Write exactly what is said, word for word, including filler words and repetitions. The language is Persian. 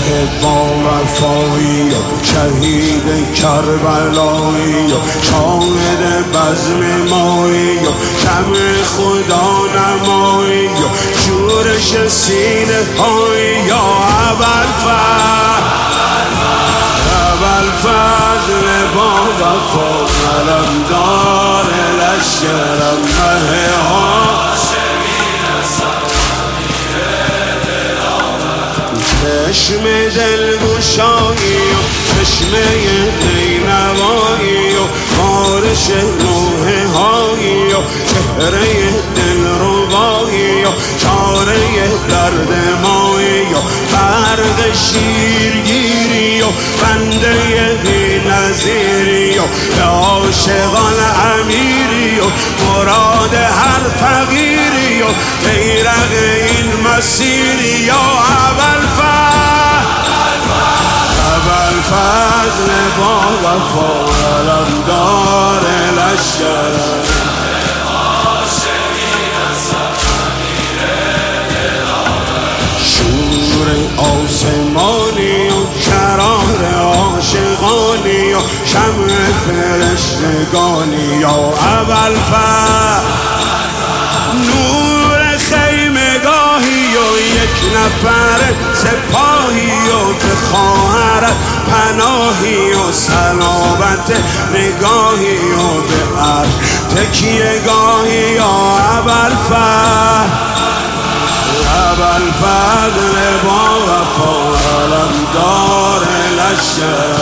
با وفایی و شهید کربلایی و شاهد بزم مایی و شمع خدا نمایی و شورش سینه هایی یا ابوالفضل ابوالفضل با وفا علمدار لشکرم مه چشم دلگشایی و چشمه دینوایی و بارش روح هایی و چهره دلربایی و چاره درد مایی و برق شیرگیری و بنده بی نظیری و عاشقان امیری و مراد هر فقیری و بیرق این مسیری یا ابوالفضل ابوالفضل با وفا علمدار لشکرم شور آسمانی و شرار عاشقانی و شمع فرشتگانی یا ابوالفضل نور خیمگاهی و یک نفر سپاهی و به خواهرت پناهی و سلامت نگاهی و به عرش تکیه گاهی یا ابوالفضل ابوالفضل با وفا علمدار لشکر